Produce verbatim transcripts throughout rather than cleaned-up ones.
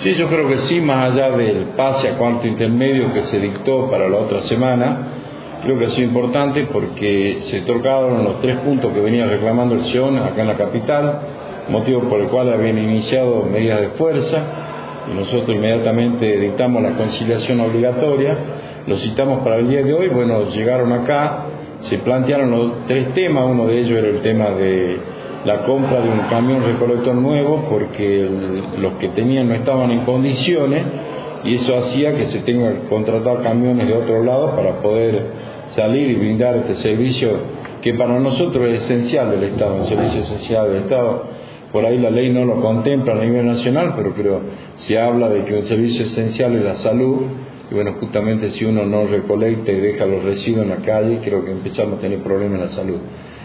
Sí, yo creo que sí, más allá del pase a cuarto intermedio que se dictó para la otra semana, creo que ha sido importante porque se tocaron los tres puntos que venía reclamando el S E O N acá en la capital, motivo por el cual habían iniciado medidas de fuerza, y nosotros inmediatamente dictamos la conciliación obligatoria, lo citamos para el día de hoy. Bueno, llegaron acá, se plantearon los tres temas. Uno de ellos era el tema de la compra de un camión recolector nuevo, porque el, los que tenían no estaban en condiciones, y eso hacía que se tenga que contratar camiones de otro lado para poder salir y brindar este servicio que para nosotros es esencial del Estado, un servicio esencial del Estado. Por ahí la ley no lo contempla a nivel nacional, pero creo se habla de que un servicio esencial es la salud, y bueno, justamente si uno no recolecta y deja los residuos en la calle, creo que empezamos a tener problemas en la salud.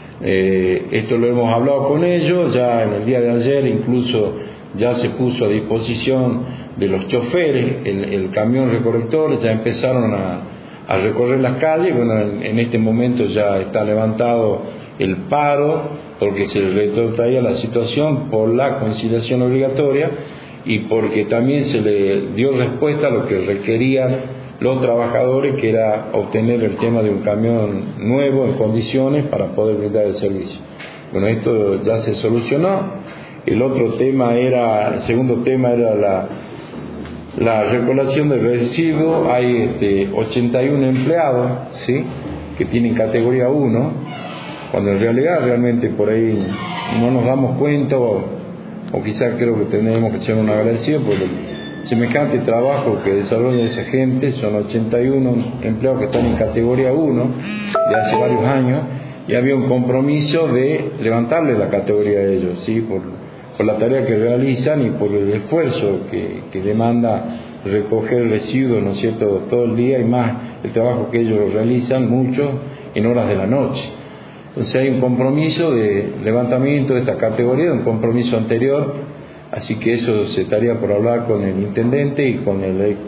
Eh, esto lo hemos hablado con ellos, ya en el día de ayer incluso ya se puso a disposición de los choferes el, el camión recolector, ya empezaron a, a recorrer las calles. Bueno, en, en este momento ya está levantado el paro, porque se retrotraía la situación por la conciliación obligatoria y porque también se le dio respuesta a lo que requerían los trabajadores, que era obtener el tema de un camión nuevo en condiciones para poder brindar el servicio. Bueno, esto ya se solucionó. El otro tema era, el segundo tema era la, la recolección de residuos. Hay este, ochenta y uno empleados, ¿sí?, que tienen categoría uno, cuando en realidad realmente por ahí no nos damos cuenta, o, o quizás creo que tenemos que ser un agradecido por el semejante trabajo que desarrolla esa gente. Son ochenta y uno empleados que están en categoría uno de hace varios años, y había un compromiso de levantarle la categoría a ellos, ¿sí?, por, por la tarea que realizan y por el esfuerzo que, que demanda recoger residuos, ¿no es cierto?, todo el día, y más el trabajo que ellos realizan, muchos en horas de la noche. Entonces hay un compromiso de levantamiento de esta categoría, un compromiso anterior, así que eso se estaría por hablar con el intendente y con el ex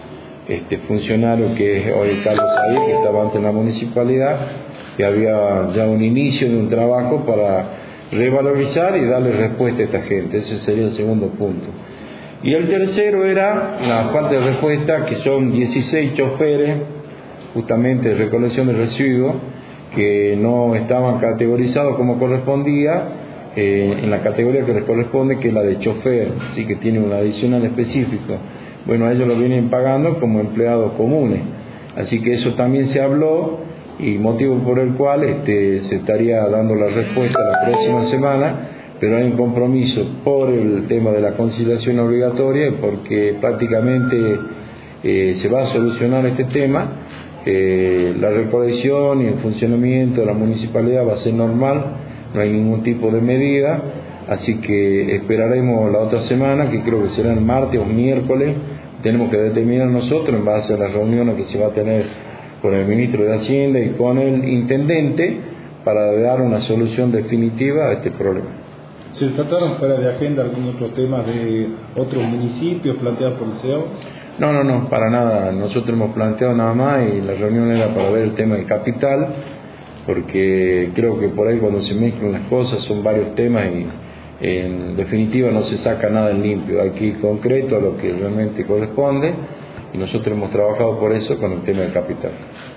este, funcionario que es hoy Carlos Said, que estaba antes en la municipalidad, que había ya un inicio de un trabajo para revalorizar y darle respuesta a esta gente. Ese sería el segundo punto. Y el tercero era la falta de respuesta, que son dieciséis choferes justamente de recolección de residuos que no estaban categorizados como correspondía eh, en la categoría que les corresponde, que es la de chofer, así que tiene un adicional específico. Bueno, a ellos lo vienen pagando como empleados comunes, así que eso también se habló, y motivo por el cual este, se estaría dando la respuesta la próxima semana, pero hay un compromiso por el tema de la conciliación obligatoria, porque prácticamente eh, se va a solucionar este tema. Eh, la recolección y el funcionamiento de la municipalidad va a ser normal, no hay ningún tipo de medida, así que esperaremos la otra semana, que creo que será el martes o miércoles. Tenemos que determinar nosotros, en base a las reuniones que se va a tener con el ministro de Hacienda y con el intendente, para dar una solución definitiva a este problema. ¿Se trataron fuera de agenda algún otro tema de otros municipios planteados por el S E O? No, no, no, para nada. Nosotros hemos planteado nada más, y la reunión era para ver el tema de capital, porque creo que por ahí cuando se mezclan las cosas son varios temas y en definitiva no se saca nada en limpio. Hay que ir concreto a lo que realmente corresponde, y nosotros hemos trabajado por eso con el tema del capital.